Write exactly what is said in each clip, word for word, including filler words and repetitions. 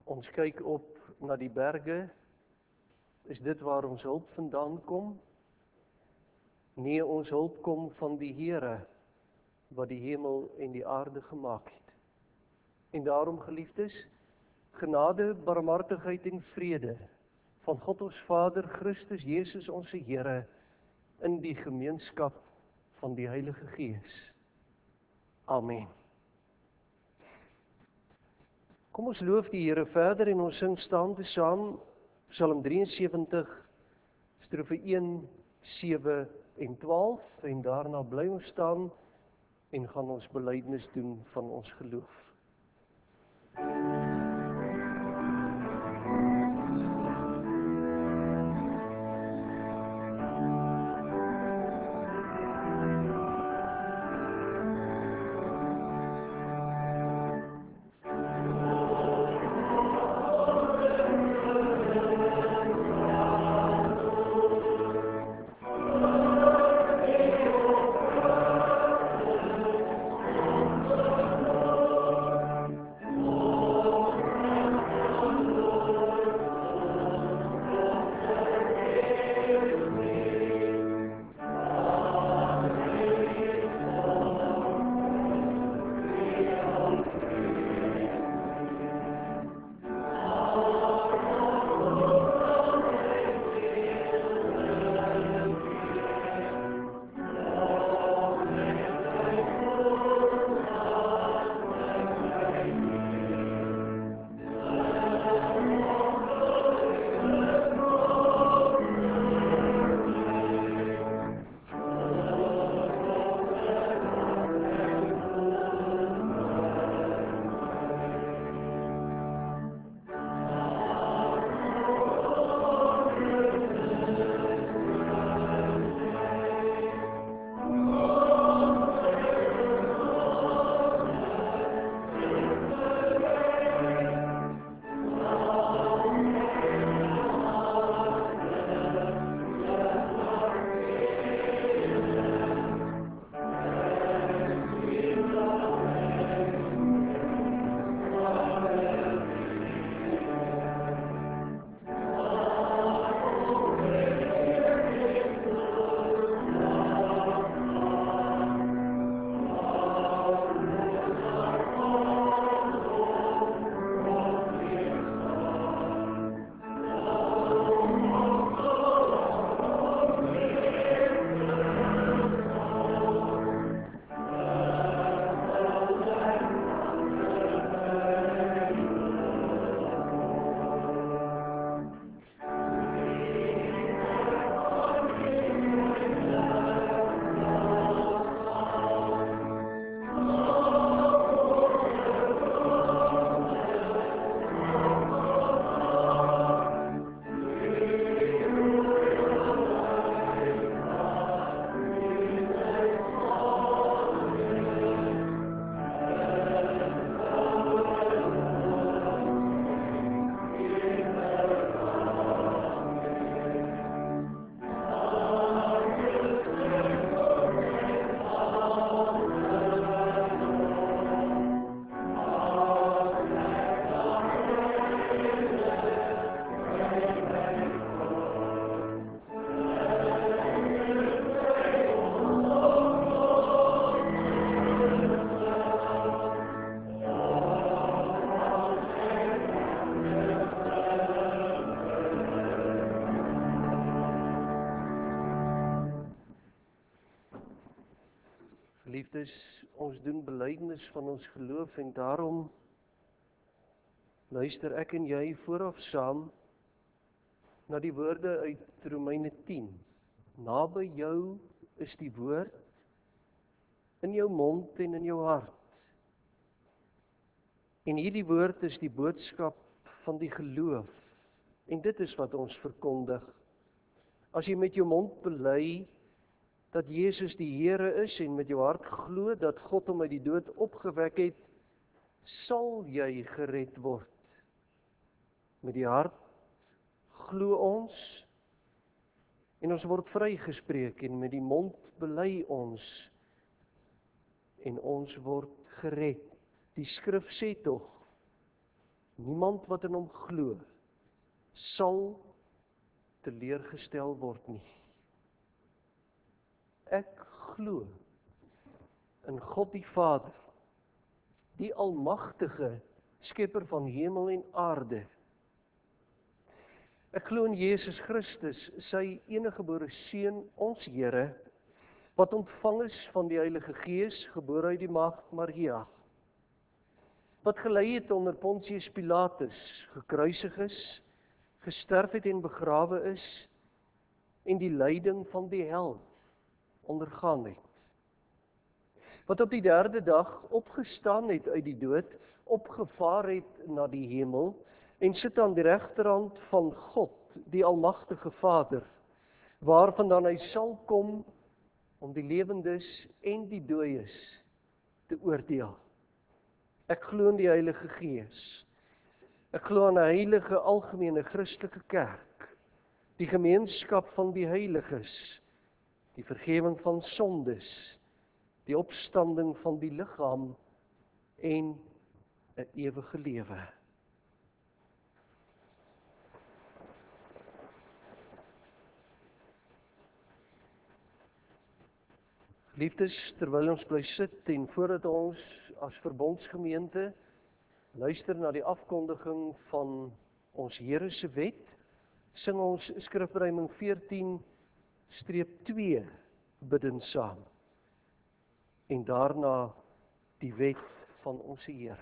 Ons kyk op na die berge. Is dit waar ons hulp vandaan kom? Nee, ons hulp kom van die Here, wat die hemel en die aarde gemaak het. En daarom, geliefdes, genade, barmhartigheid en vrede van God ons Vader, Christus Jesus onze Here, in die gemeenskap van die Heilige Gees. Amen. Kom ons loof die Here verder en ons sing staande saam Psalm drieënsewentig, strofe een, sewe en twaalf, en daarna bly ons staan en gaan ons belydenis doen van ons geloof. Geliefdes, ons doen belydenis van ons geloof en daarom luister ek en jy vooraf saam na die woorde uit Romeine tien. Naby jou is die woord, in jou mond en in jou hart. En hierdie woord is die boodskap van die geloof. En dit is wat ons verkondig. As jy met jou mond bely dat Jesus die Here is en met jou hart glo dat God hom uit die dood opgewek het, sal jy gered word. Met die hart glo ons en ons word vrygespreek en met die mond bely ons en ons word gered. Die skrif sê tog, Niemand wat in hom glo, sal teleurgestel word nie. Ek glo in God die Vader, die almagtige skepper van hemel en aarde. Ek glo in Jesus Christus, sy eniggebore Seun, ons Here, wat ontvang is van die Heilige Gees, gebore uit die maagd Maria, wat gelei het onder Pontius Pilatus, gekruisig is, gesterf het en begrawe is, en die lyding van die hel ondergaan het. Wat op die derde dag opgestaan het uit die dood, opgevaar het na die hemel, en sit aan die regterhand van God, die almagtige Vader, waarvandaan hy sal kom om die lewendes en die dooies te oordeel. Ek glo in die Heilige Gees. Ek glo aan 'n heilige algemene Christelike kerk, die gemeenskap van die heiliges, die vergifnis van sondes, die opstanding van die liggaam en 'n ewige lewe. Liefdes, terwyl ons bly sit en voordat ons as verbondsgemeente luister na die afkondiging van ons Here se wet, sing ons skrifberuiming veertien twee bidden saam. En daarna die wet van ons Here.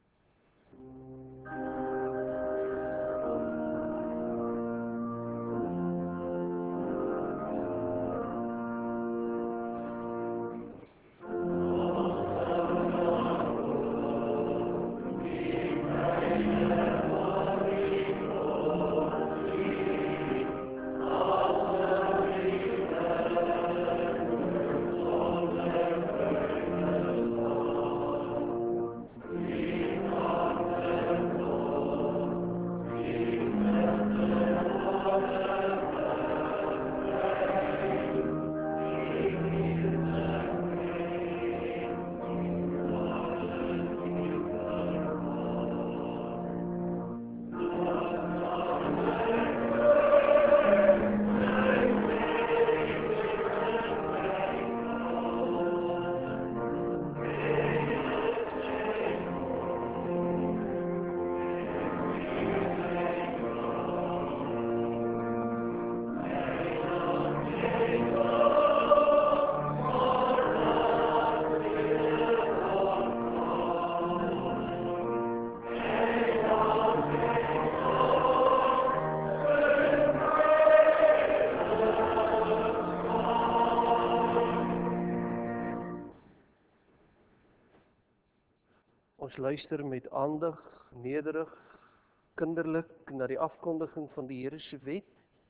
Ons luister met aandag, nederig, kinderlik na die afkondiging van die Here se wet.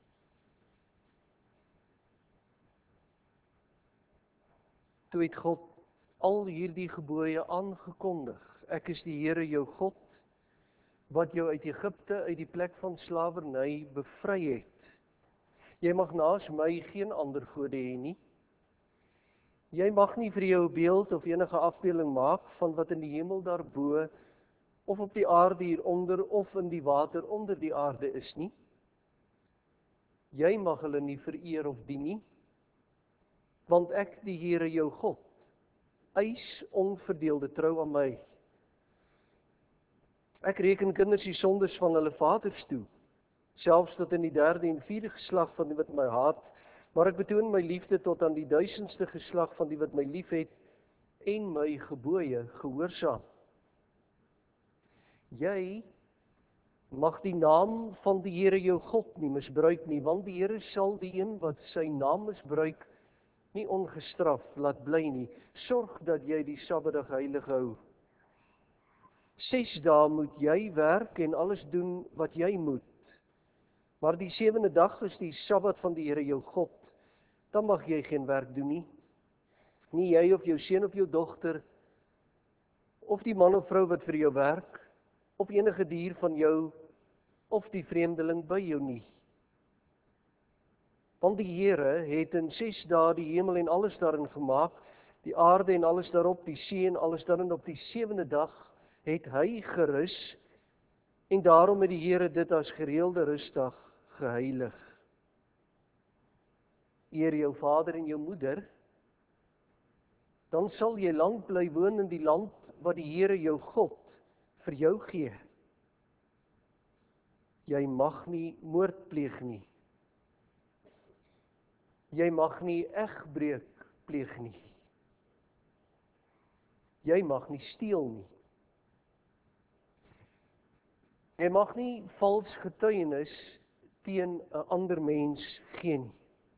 Toe het God al hierdie gebooie aangekondig. Ek is die Here jou God, wat jou uit Egipte, uit die plek van slawerny bevry het. Jy mag naas my geen ander gode hê nie. Jy mag nie vir jou 'n beeld of enige afbeelding maak van wat in die hemel daarbo, of op die aarde hieronder, of in die water onder die aarde is nie. Jy mag hulle nie vereer of dien nie, want ek, die Here jou God, eis onverdeelde trou aan my. Ek reken kinders die sondes van hulle vaders toe, selfs tot in die derde en vierde geslag van die wat my haat, maar ek betoon my liefde tot aan die duisendste geslag van die wat my lief het en my gebooie gehoorsaam. Jy mag die naam van die Here jou God nie misbruik nie, want die Here sal die een wat sy naam misbruik nie ongestraf laat bly nie. Sorg dat jy die Sabbatdag heilig hou. Ses dae moet jy werk en alles doen wat jy moet. Maar die sewende dag is die Sabbat van die Here jou God. Dan mag jy geen werk doen nie. Nie jy of jou seun of jou dogter, of die man of vrou wat vir jou werk, of enige dier van jou, of die vreemdeling by jou nie. Want die Here het in ses dae die hemel en alles daarin gemaak, die aarde en alles daarop, die see en alles daarin. Op die sewende dag het hy gerus En daarom het die Here dit as gereelde rustdag geheilig. Eer jou vader en jou moeder, dan sal jy lank bly woon in die land wat die Here jou God vir jou gee. Jy mag nie moord pleeg nie. Jy mag nie egbreuk pleeg nie. Jy mag nie steel nie. Jy mag nie vals getuienis teen 'n ander mens gee nie.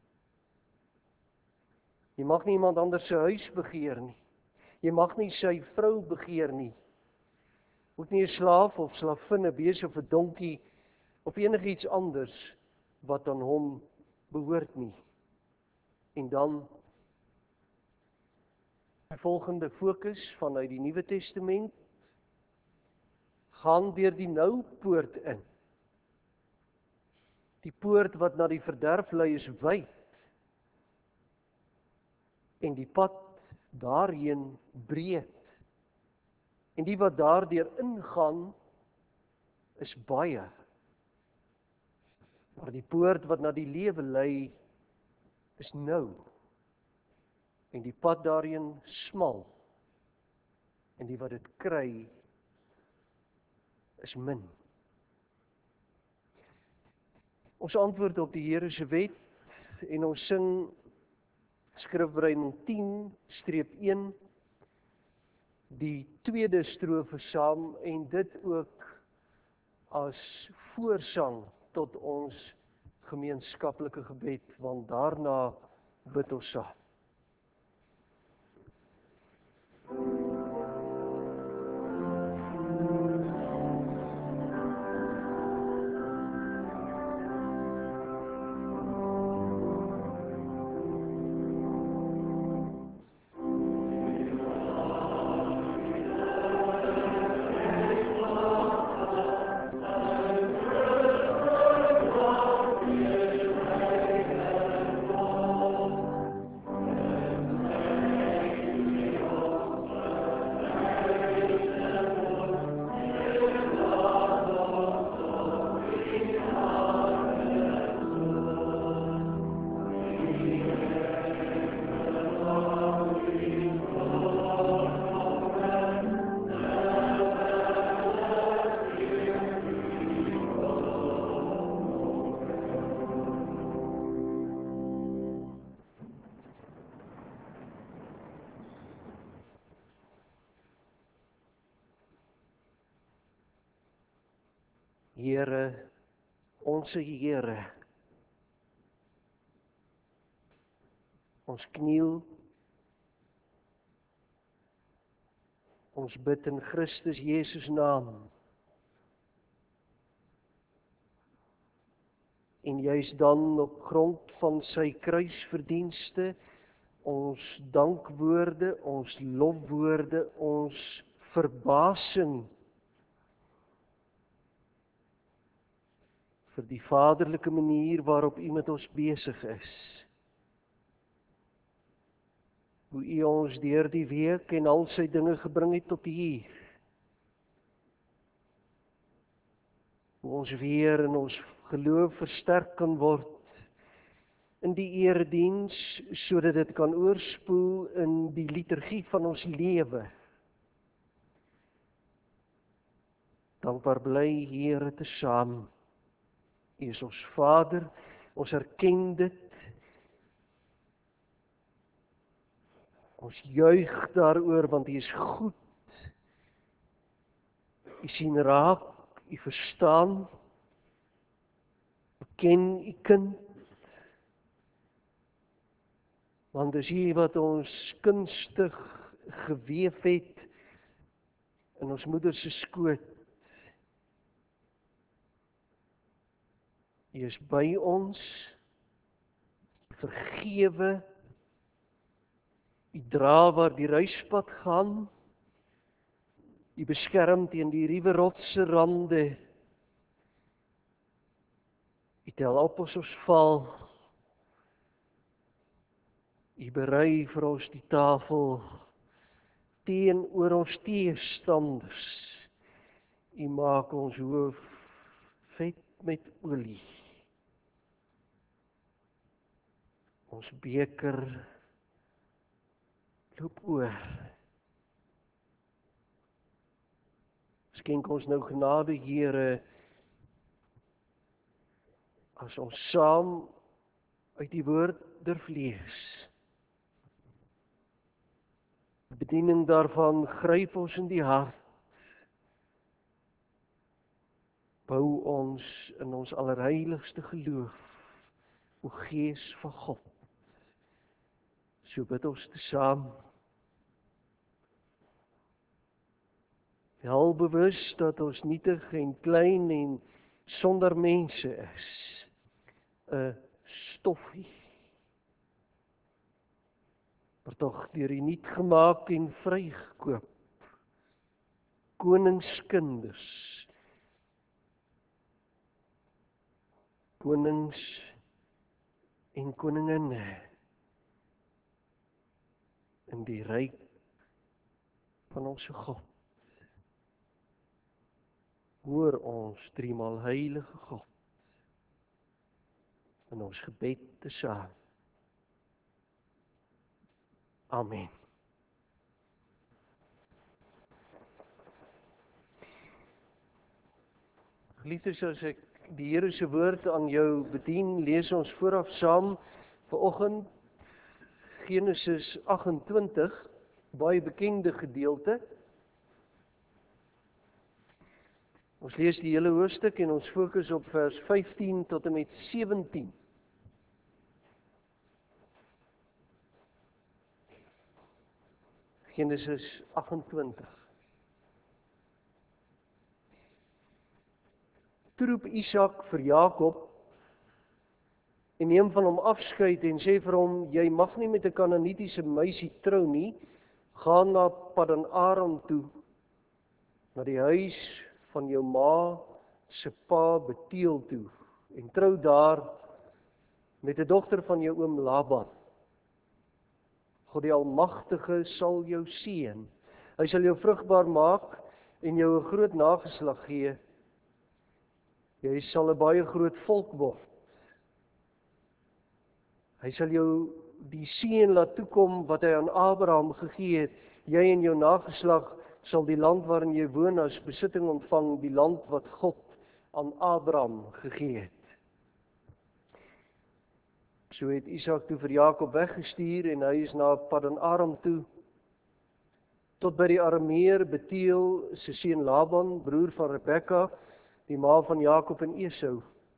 Jy mag nie iemand anders se huis begeer nie. Jy mag nie sy vrou begeer nie. Moet nie 'n slaaf of slavin, 'n bees of 'n donkie of enigiets anders wat aan hom behoort nie. En dan die volgende fokus vanuit die Nuwe Testament, gaan deur die nou poort in. Die poort wat na die verderf lei is wyd, en die pad daarheen breed. En die wat daardeur ingaan, is baie. Maar die poort wat na die lewe lei, is nou. En die pad daarheen smal. En die wat dit kry, is min. Ons antwoord op die Here se wet, en ons sing Skrifbereiding tien streep een, die tweede strofe saam, en dit ook as voorsang tot ons gemeenskaplike gebed, want daarna bid ons saam. Here, onse Here, ons kniel, ons bid in Christus Jesus naam, en juis dan op grond van sy kruisverdienste, ons dankwoorde, ons lofwoorde, ons verbasing vir die vaderlike manier waarop U met ons besig is. Hoe U ons deur die week en al sy dinge gebring het tot hier. Hoe ons weer in ons geloof versterk kan word in die erediens, sodat dit kan oorspoel in die liturgie van ons lewe. Dankbaar bly Here te saam. U is ons Vader, ons erken dit. Ons juig daaroor, want U is goed. U sien raak, U verstaan. U ken U kind. Want dis U wat ons kunstig geweef het in ons moeder se skoot. U is by ons, vergewe, U dra waar die ruispad gaan, U beskerm teen die ruwe rotse rande, U tel op as ons val, U berei vir ons die tafel teenoor ons teestanders, U maak ons hoof vet met olie. Ons beker loop oor. Skenk ons nou genade, Here, as ons saam uit die woord durf lees. Die bediening daarvan gryp ons in die hart. Bou ons in ons allerheiligste geloof, o Gees van God. So bid ons te saam. Wel bewus dat ons nietig en klein en sonder mense is. 'n stoffie. Maar tog deur U nuut gemaak en vrygekoop. Koningskinders. Konings en koninginne. In die ryk van ons God. Hoor ons driemaal heilige God. In ons gebed te saam. Amen. Geliefdes, as ek die Here se woord aan jou bedien, lees ons vooraf saam vanoggend Genesis agt-en-twintig, baie bekende gedeelte. Ons lees die hele hoofstuk en ons fokus op vers vyftien tot en met sewentien. Genesis agt-en-twintig. Toe roep Isak vir Jakob en neem van hom afskeid en sê vir hom, jy mag nie met 'n Kanaanitiese meisie trou nie, gaan na Paddan Aram toe, na die huis van jou ma se pa Beteel toe, en trou daar met 'n dogter van jou oom Laban. God die Almagtige sal jou seën. Hy sal jou vrugbaar maak en jou 'n groot nageslag gee. Jy sal 'n baie groot volk word. Hy sal jou die seën laat toekom wat hy aan Abraham gegee het. Jy en jou nageslag sal die land waarin jy woon as besitting ontvang, die land wat God aan Abraham gegee het. So het Isak toe vir Jakob weggestuur en hy is na Paddan Aram toe, tot by die Arameer Beteel se seun Laban, broer van Rebekka, die ma van Jakob en Esau.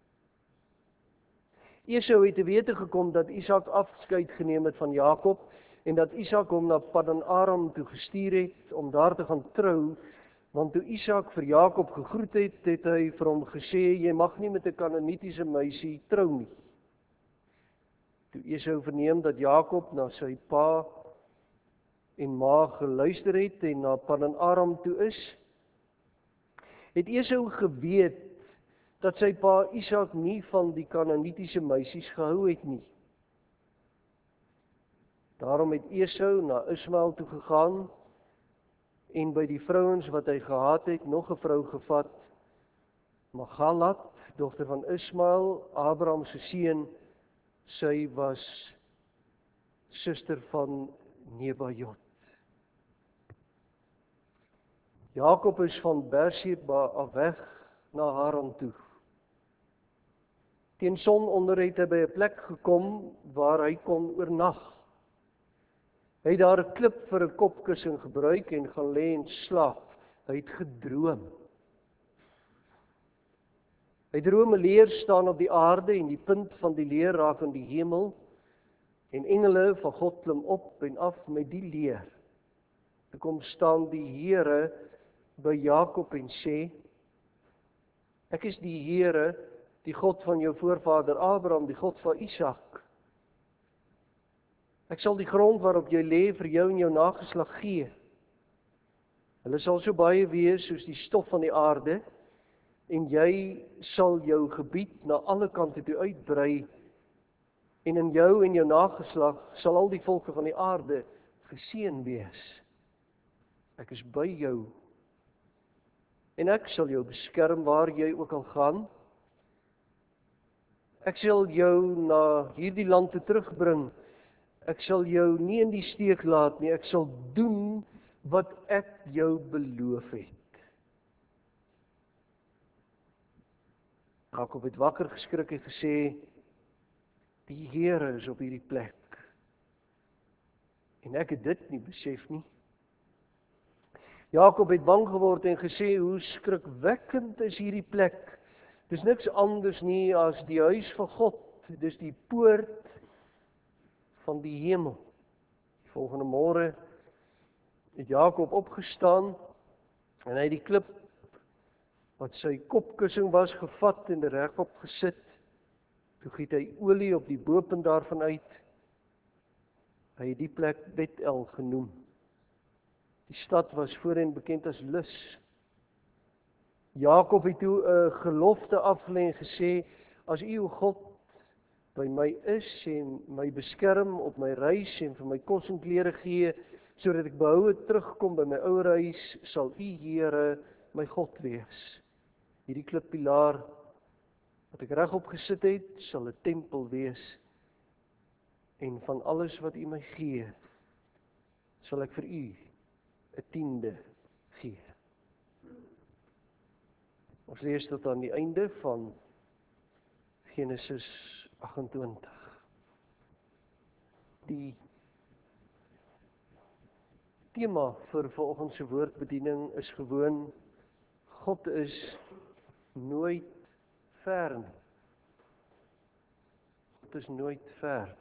Esau het te wete gekom dat Isak afskeid geneem het van Jakob en dat Isak hom na Paddan Aram toe gestuur het om daar te gaan trou, want toe Isak vir Jakob gegroet het, het hy vir hom gesê, jy mag nie met 'n Kanaanitiese meisie trou nie. Toe Esau verneem dat Jakob na sy pa en ma geluister het en na Paddan Aram toe is, het Esau geweet dat sy pa Isak nie van die Kanaanitiese meisies gehou het nie. Daarom het Esau na Ismael toe gegaan en by die vrouens wat hy gehad het, nog 'n vrou gevat, Magalat, dogter van Ismael, Abraham se seun. Sy was suster van Nebajot. Jakob is van Beersheba af weg na Haran toe. Teen sononder het hy by 'n plek gekom waar hy kon oornag. Hy het daar 'n klip vir 'n kopkussing gebruik en gaan lê en slaap. Hy het gedroom. Hy droom 'n leer staan op die aarde en die punt van die leer raak aan die hemel en engele van God klim op en af met die leer. Toe kom staan die Here by Jakob en sê, ek is die Here, die God van jou voorvader Abraham, die God van Isak. Ek sal die grond waarop jy lê vir jou en jou nageslag gee. Hulle sal so baie wees soos die stof van die aarde, en jy sal jou gebied na alle kante toe uitbrei, en in jou en jou nageslag sal al die volke van die aarde geseën wees. Ek is by jou En ek sal jou beskerm waar jy ook al gaan. Ek sal jou na hierdie land toe terugbring. Ek sal jou nie in die steek laat nie. Ek sal doen wat ek jou beloof het. Jakob het wakker geskrik en gesê, die Here is op hierdie plek. En ek het dit nie besef nie. Jakob het bang geword en gesê, hoe skrikwekkend is hierdie plek. Dis niks anders nie as die huis van God. Dis die poort van die hemel. Die volgende môre het Jakob opgestaan en hy het die klip wat sy kopkussing was gevat en regop gesit. Toe giet hy olie op die bopunt daarvan uit. Hy het die plek Bethel genoem. Die stad was voorheen bekend as Lus. Jakob het toe 'n gelofte afgelê en gesê, as U o God by my is en my beskerm op my reis en vir my kos en klere gee, sodat ek behoue terugkom by my ouer huis, sal U Here my God wees. Hierdie klippilaar wat ek regop gesit het, sal 'n tempel wees. En van alles wat U my gee, sal ek vir U 'n tiende gee. Ons lees tot aan die einde van Genesis agt-en-twintig. Die tema vir vanoggend se woordbediening is gewoon, God is nooit ver nie. God is nooit ver.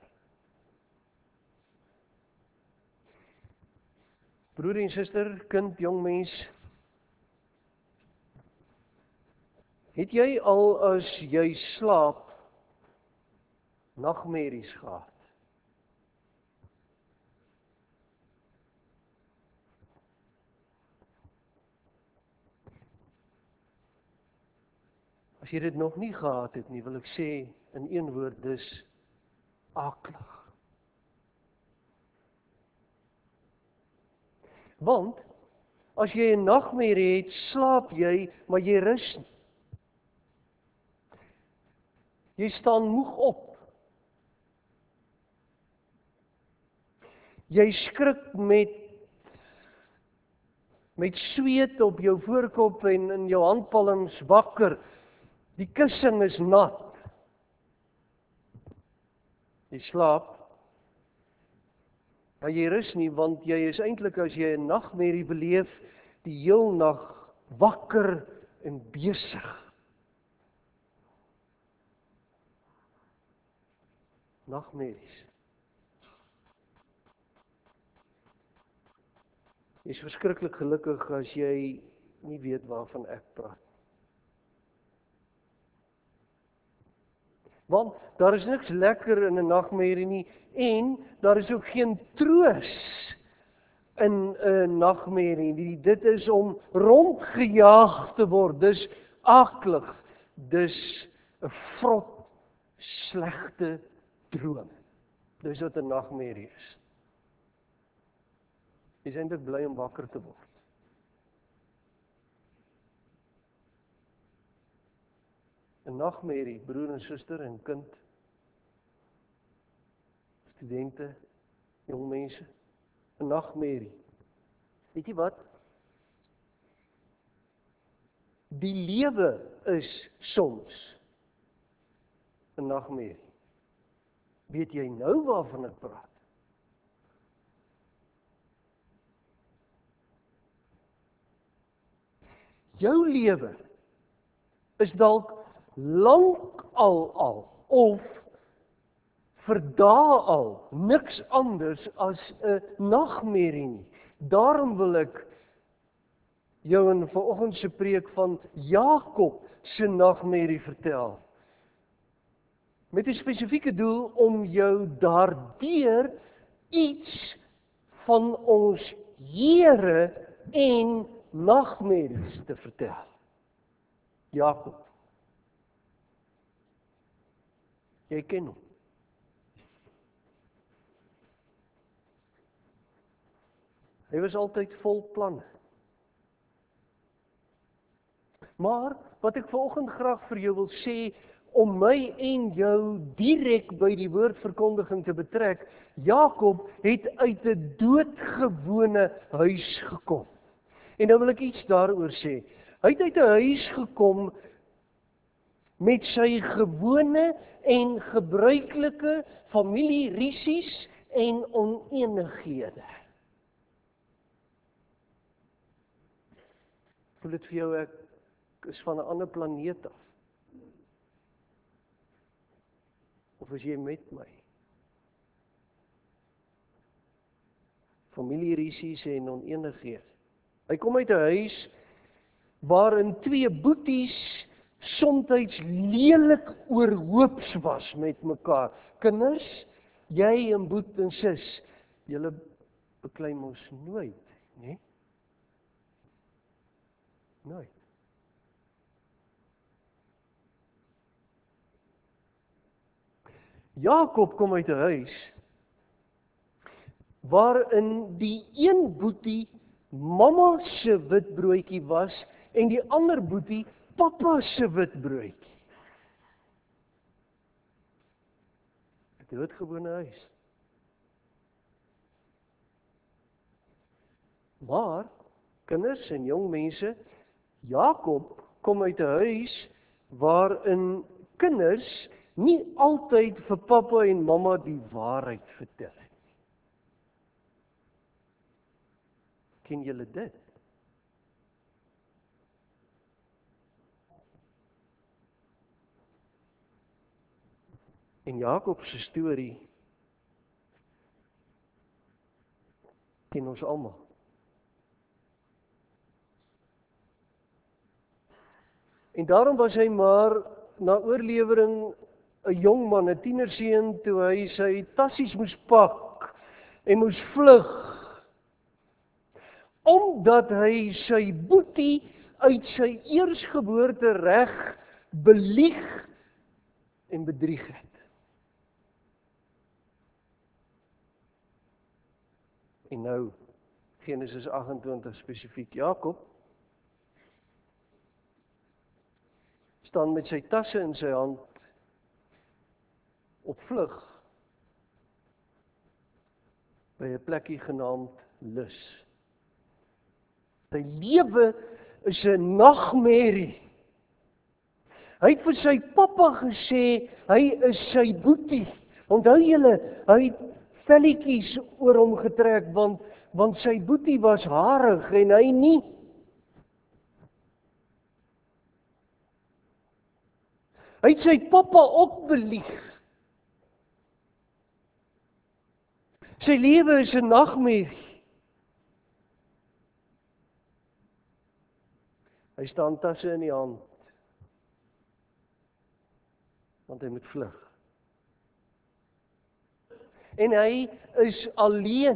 Broer en suster, kind, jong mens, het jy al as jy slaap nagmerries gehad? As jy dit nog nie gehad het nie, wil ek sê in een woord, dis aklig. Want as jy 'n nagmerrie het, slaap jy, maar jy rus nie. Jy staan moeg op. Jy skrik met met sweet op jou voorkop en in jou handpalms wakker. Die kussing is nat. Jy slaap, maar jy rus nie, want jy is eintlik, as jy 'n nagmerrie beleef, die heel nag wakker en besig. Nagmerries. Jy is verskriklik gelukkig as jy nie weet waarvan ek praat. Want daar is niks lekker in 'n nagmerrie nie, en daar is ook geen troos in 'n nagmerrie nie. Dit is om rondgejaag te word, dis aklig, dis 'n vrot, slegte droom. Dis wat 'n nagmerrie is. Jy is eintlik bly om wakker te word. Een nagmerrie, broer en suster en kind, studente, jong mense, een nagmerrie. Weet jy wat? Die lewe is soms een nagmerrie. Weet jy nou waarvan ek praat? Jou lewe is dalk lank al al, of vir dae al, niks anders as 'n nagmerrie nie. Daarom wil ek jou in vanoggend se preek van Jakob se nagmerrie vertel. Met 'n spesifieke doel om jou daardeur iets van ons Here en nagmerries te vertel. Jakob. Jy ken hom. Hy was altyd vol planne. Maar wat ek vanoggend graag vir jou wil sê, om my en jou direk by die woordverkondiging te betrek, Jakob het uit 'n doodgewone huis gekom. En nou wil ek iets daaroor sê. Hy het uit 'n huis gekom met sy gewone en gebruikelike familierisies en oneenighede. Voel dit vir jou ek is van 'n ander planeet af? Of is jy met my? Familierisies en oneenighede. Hy kom uit 'n huis waarin twee boeties somtyds lelik oorhoops was met mekaar. Kinders, jy en boet en sis, julle beklei mos nooit, né? Nooit. Jakob kom uit 'n huis waarin die een boetie mamma se witbroodjie was en die ander boetie pappa se witbroodjie. 'n Doodgewone huis. Maar kinders en jong mense, Jakob kom uit 'n huis waarin kinders nie altyd vir pappa en mamma die waarheid vertel het. Ken julle dit? En Jakob se storie ken ons almal. En daarom was hy maar na oorlewering 'n jong man, 'n tienerseun, toe hy sy tassies moes pak en moes vlug. Omdat hy sy boetie uit sy eersgeboorte reg belieg en bedrieg het. En nou, Genesis agt en twintig spesifiek, Jakob staan met sy tasse in sy hand op vlug by 'n plekkie genaamd Lus. Sy lewe is 'n nagmerrie. Hy het vir sy pappa gesê, hy is sy boetie. Onthou julle, hy het velletjies oor hom getrek, want, want sy boetie was harig en hy nie. Hy het sy pappa ook belieg. Sy lewe is 'n nagmerrie. Hy staan tasse in die hand, want hy moet vlug. En hy is alleen.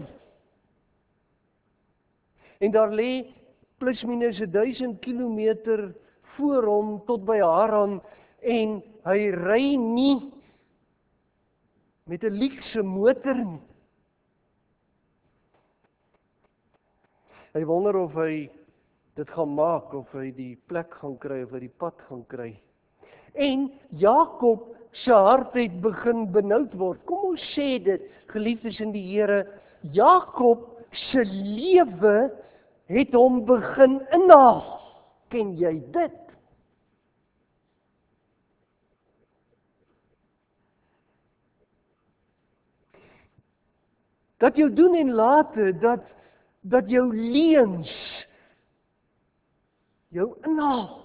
En daar lê plus minus duisend kilometer voor hom tot by Haran, en hy ry nie met 'n luukse motor nie. Hy wonder of hy dit gaan maak, of hy die plek gaan kry, of hy die pad gaan kry. En Jakob se hart het begin benoud word. Kom ons sê dit, geliefdes in die Here, Jakob se lewe het hom begin inhaal. Ken jy dit? Dat jou doen en late, dat, dat jou leuns jou inhaal.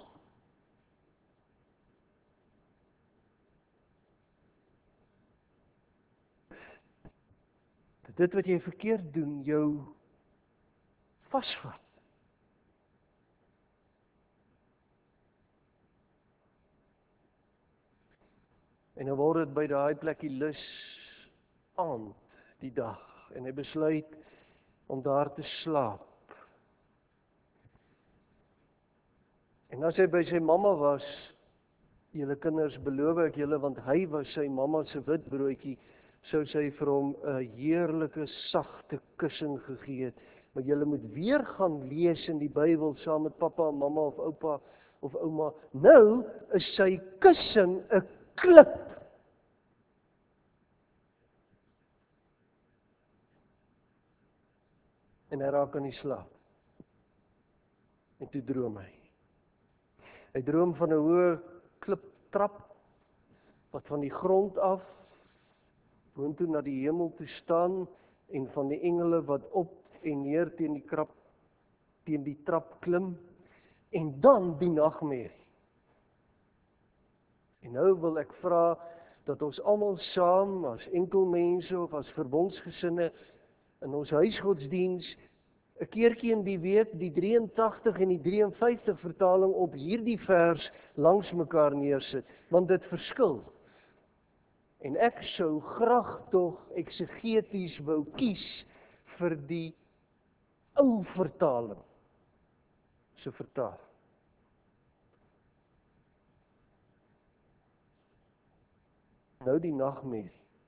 Dat dit wat jy verkeerd doen, jou vasvat. En dan word dit by daai plekkie Lus aand die dag. En hy besluit om daar te slaap. En as hy by sy mamma was, julle kinders, beloof ek julle, want hy was sy mamma se witbroodjie, sou sy vir hom 'n heerlike sagte kussing gegee het. Maar julle moet weer gaan lees in die Bybel saam met pappa en mamma of oupa, of ouma. Nou is sy kussing 'n klip. En hy raak aan die slaap. En toe droom hy. Hy droom van 'n hoë kliptrap wat van die grond af boontoe na die hemel toe staan en van die engele wat op en neer teen die krap teen die trap klim en dan die nagmerrie. En nou wil ek vra dat ons almal saam as enkelmense of as verbondsgesinne in ons huisgodsdiens 'n keertjie in die week die drie en tagtig en die drie en vyftig vertaling op hierdie vers langs mekaar neersit, want dit verskil. En ek sou graag tog eksegeties wou kies vir die ou vertaling. So vertaal. Nou die nagmerrie.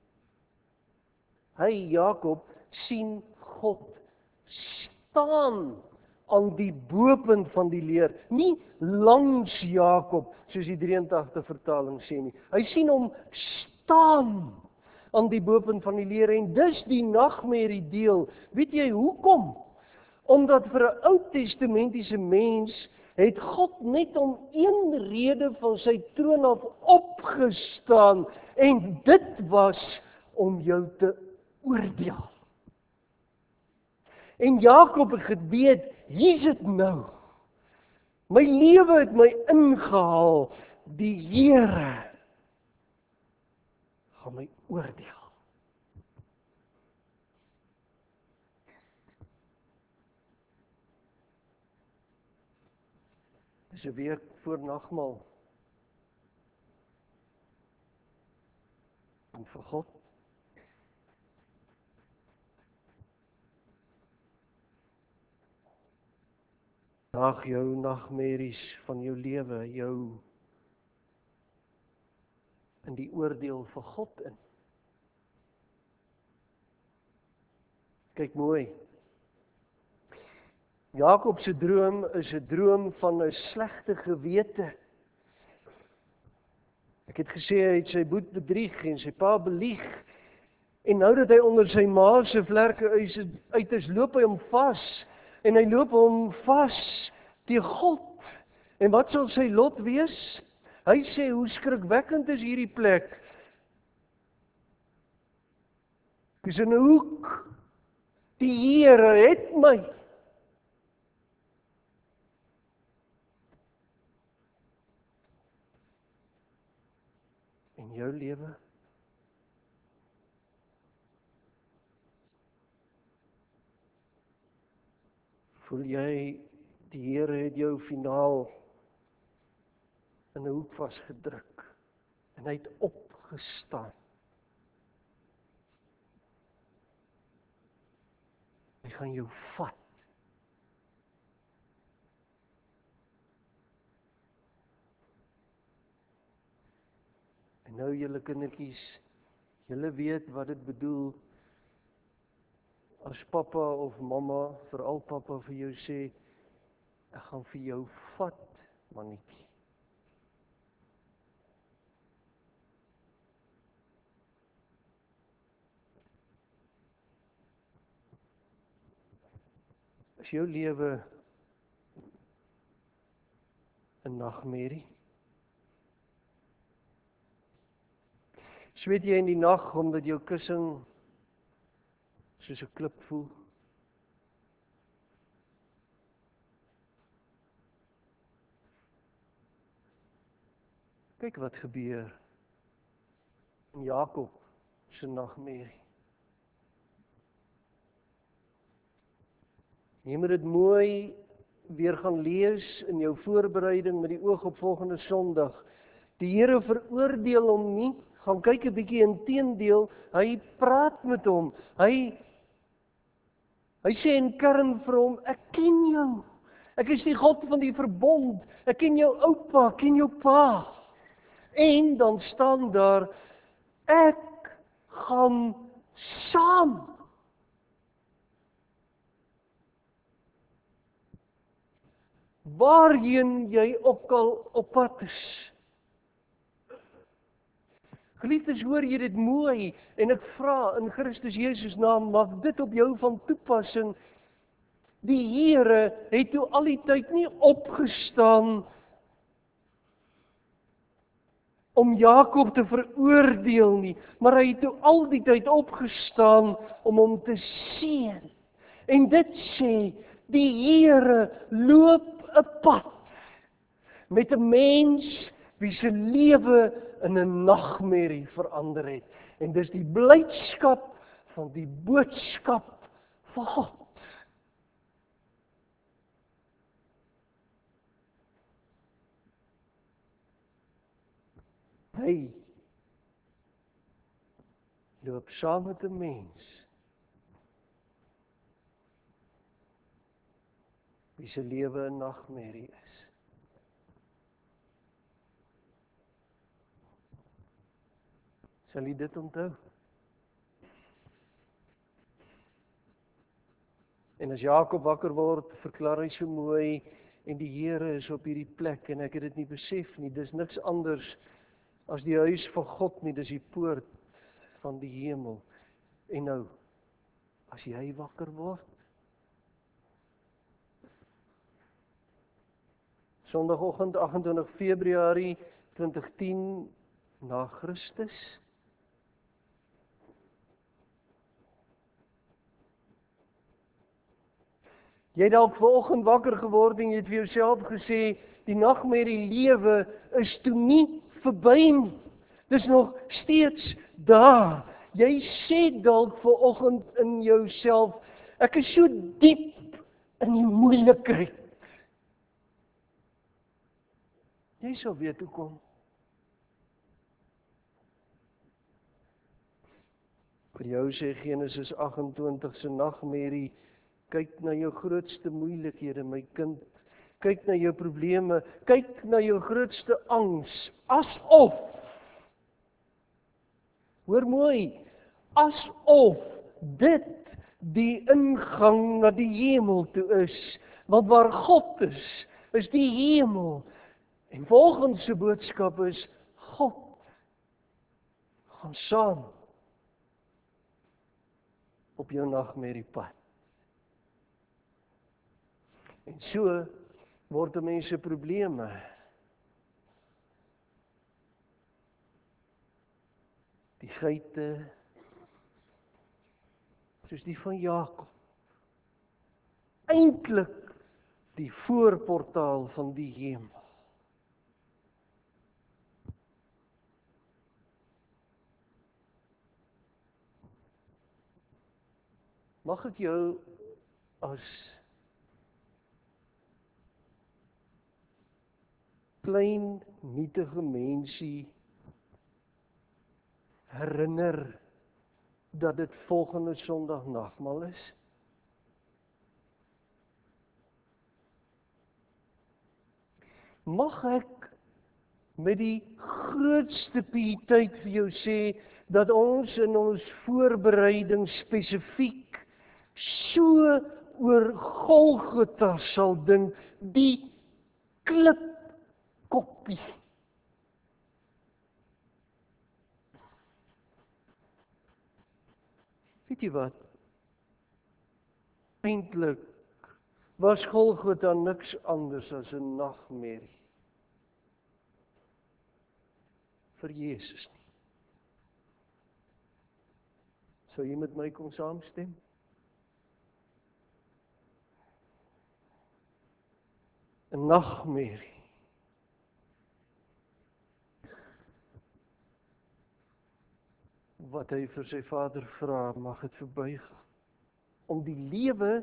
Hy, Jakob, sien God staan aan die bopunt van die leer, nie langs Jakob, soos die drie en tagtig vertaling sê nie. Hy sien hom staan aan die bopunt van die leer, en dis die nagmerrie deel. Weet jy hoekom? Omdat vir 'n Ou Testamentiese mens het God net om een rede van sy troon af opgestaan, en dit was om jou te oordeel. En Jakob het geweet, hier's dit nou. My lewe het my ingehaal, die Here gaan my oordeel. Dis 'n week voor nagmaal. En vir God Dag jou nagmerries van jou lewe, jou in die oordeel van God in. Kyk mooi. Jakob se droom is 'n droom van 'n slegte gewete. Ek het gesê hy het sy boet bedrieg en sy pa belieg. En nou dat hy onder sy ma se vlerke uit is, loop hy hom vas. En hy loop hom vas teen God. En wat sal sy lot wees? Hy sê, hoe skrikwekkend is hierdie plek. Ek is in 'n hoek. Die Here het my. En jou lewe? Voel jy, die Here het jou finaal in 'n hoek vasgedruk en hy het opgestaan. Hy gaan jou vat. En nou julle kindertjies, julle weet wat dit bedoel as pappa of mamma, veral pappa vir jou sê, ek gaan vir jou vat, mannetjie. Is jou lewe 'n nagmerrie? Sweet jy in die nag omdat jou kussing soos 'n klip voel? Kyk wat gebeur in Jakob se nagmerrie. Jy moet dit mooi weer gaan lees in jou voorbereiding met die oog op volgende Sondag. Die Here veroordeel hom nie, gaan kyk 'n bietjie, inteendeel, hy praat met hom. Hy hy sê in kern vir hom, ek ken jou. Ek is die God van die verbond. Ek ken jou oupa, ek ken jou pa. En dan staan daar, ek gaan saam. waarheen jy ook al op pad is. Geliefdes, hoor jy dit mooi, en ek vra in Christus Jesus naam, mag dit op jou van toepassing. Die Here het toe al die tyd nie opgestaan om Jakob te veroordeel nie, maar hy het toe al die tyd opgestaan om hom te seën. En dit sê, die Here loop 'n pad met 'n mens wie se lewe in 'n nagmerrie verander het. En dis die blydskap van die boodskap van God. Hy loop saam met 'n mens wie se lewe 'n nagmerrie is. Sal jy dit onthou? En as Jakob wakker word, verklaar hy so mooi, en die Here is op hierdie plek, en ek het dit nie besef nie, dis niks anders as die huis van God nie, dis die poort van die hemel. En nou, as jy wakker word, Sondagoggend agt en twintig Februarie twintig tien na Christus, jy het dalk vanoggend wakker geword en jy het vir jouself gesê, die nagmerrie lewe is toe nie verby nie. Dis nog steeds daar. Jy sê dalk vanoggend in jouself, ek is so diep in die moeilikheid. Jy sal weet hoe kom. Vir jou sê Genesis agt en twintig se nagmerrie, kyk na jou grootste moeilikhede, my kind. Kyk na jou probleme, kyk na jou grootste angs, asof, hoor mooi, asof dit die ingang na die hemel toe is. Want waar God is, is die hemel. En volgens se boodskap is, God gaan saam op jou nagmerriepad. En so word 'n mens se probleme die geite soos die van Jakob eintlik die voorportaal van die hemel. Mag ek jou as klein, nietige mensie herinner dat dit volgende Sondag nagmaal is? Mag ek met die grootste piëteit vir jou sê, dat ons in ons voorbereiding spesifiek so oor Golgotha sal dink, die klipkoppie. Weet jy wat? Eintlik was Golgotha niks anders as 'n nagmerrie vir Jesus nie. Sou jy met my kom saamstem? Een nagmerrie. Wat hy vir sy Vader vra, mag het verbygaan. Om die lewe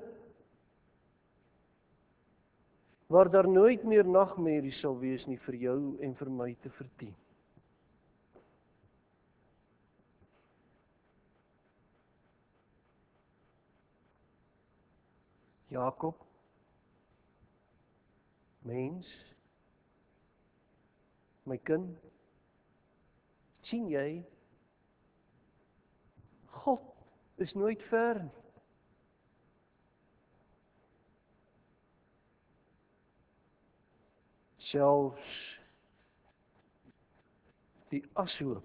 waar daar nooit meer nagmerrie sal wees nie vir jou en vir my te verdien. Jakob, mens, my kind, sien jy, God is nooit ver nie. selfs die ashoop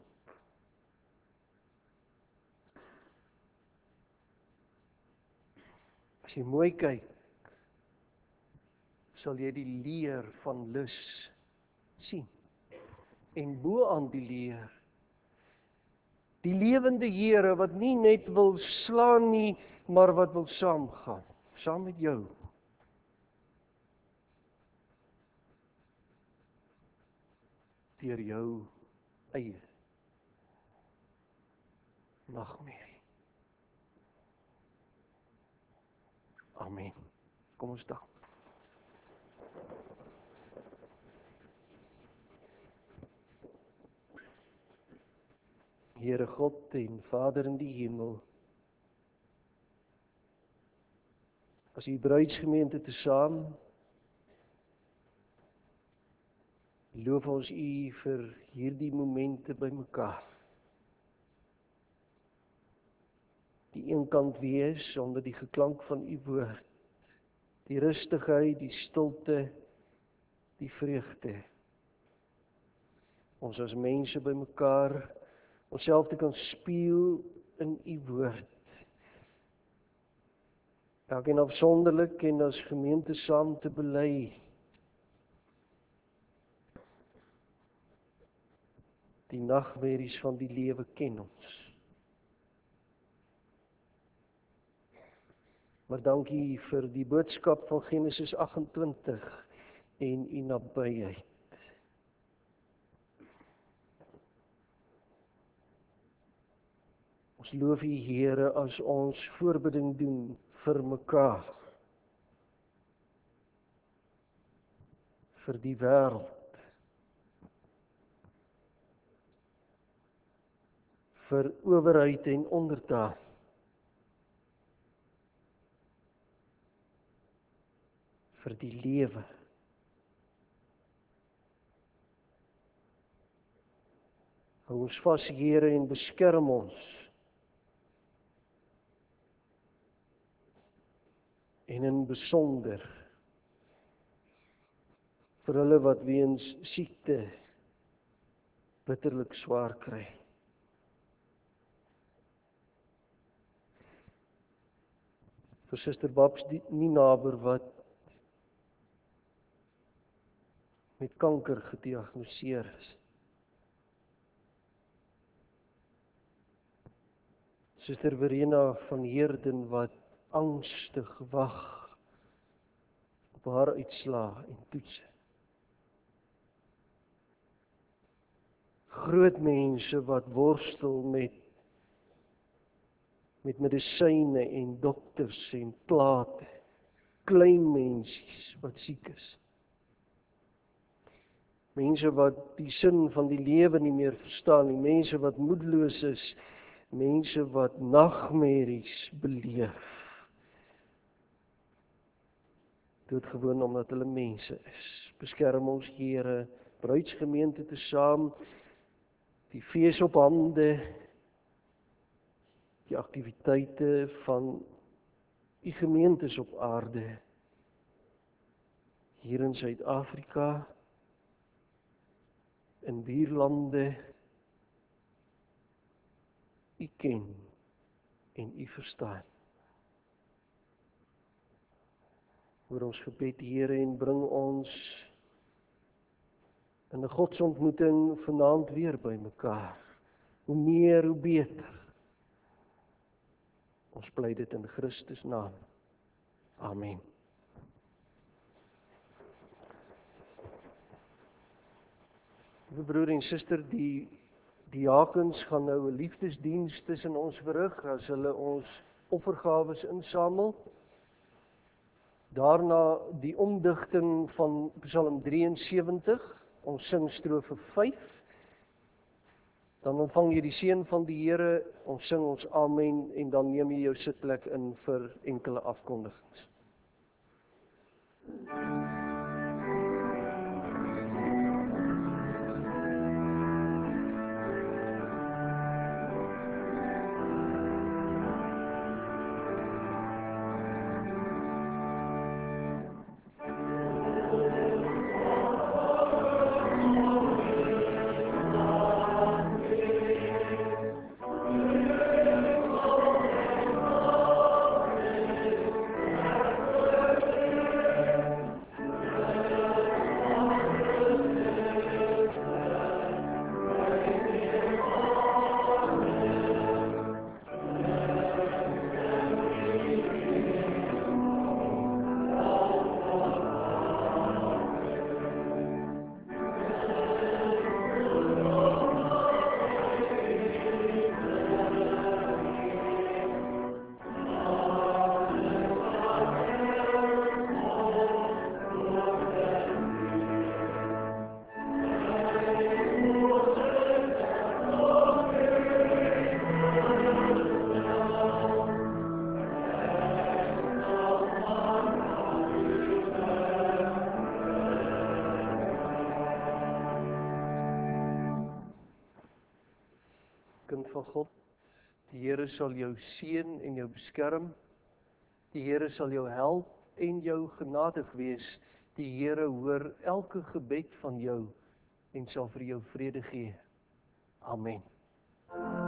as jy mooi kyk, sal jy die leer van lus sien. En bo aan die leer, die lewende Here wat nie net wil slaan nie, maar wat wil saamgaan, saam met jou. Deur jou eie nagmerrie. Amen. Kom ons staan. Here God en Vader in die hemel, as U bruidsgemeente tesaam, loof ons U vir hierdie momente bymekaar. Die eenkant wees onder die geklank van U woord, die rustigheid, die stilte, die vreugde. Ons as mense bymekaar, onsself te kan spieël in U woord. Elkeen afsonderlik en as gemeente saam te bely. Die nagmerries van die lewe ken ons. Maar dankie vir die boodskap van Genesis agt en twintig en U nabyheid. Ons loof U Here as ons voorbidding doen vir mekaar, vir die wêreld, vir owerheid en onderdaan, vir die lewe. Hou ons vas, Here, en beskerm ons. En in besonder vir hulle wat weens siekte bitterlik swaar kry. Vir Suster Babs nie nader wat met kanker gediagnoseer is. Suster Verena van Heerden wat angstig wag op haar uitslae en toetse. Groot mense wat worstel met met medisyne en dokters en plate. Klein mensies wat siek is. Mense wat die sin van die lewe nie meer verstaan nie, mense wat moedeloos is, mense wat nagmerries beleef. Doodgewoon omdat hulle mense is. Beskerm ons, Here, bruidsgemeente tesaam, die fees op hande, die aktiwiteite van die gemeentes op aarde, hier in Suid-Afrika, in buurlande. U ken en U verstaan. Hoor ons gebed, Here, en bring ons in 'n godsontmoeting vanaand weer by mekaar. Hoe meer, hoe beter. Ons bly dit in Christus naam. Amen. Liewe broer en suster, die diakens gaan nou 'n liefdesdiens tussen ons verrig as hulle ons offergawes insamel. Daarna die omdigting van Psalm drieënsewentig, ons sing strofe vyf. Dan ontvang jy die seën van die Here, ons sing ons amen en dan neem jy jou sitplek in vir enkele afkondigings. Kind van God, die Here sal jou seën en jou beskerm. Die Here sal jou help en jou genadig wees. Die Here hoor elke gebed van jou en sal vir jou vrede gee. Amen.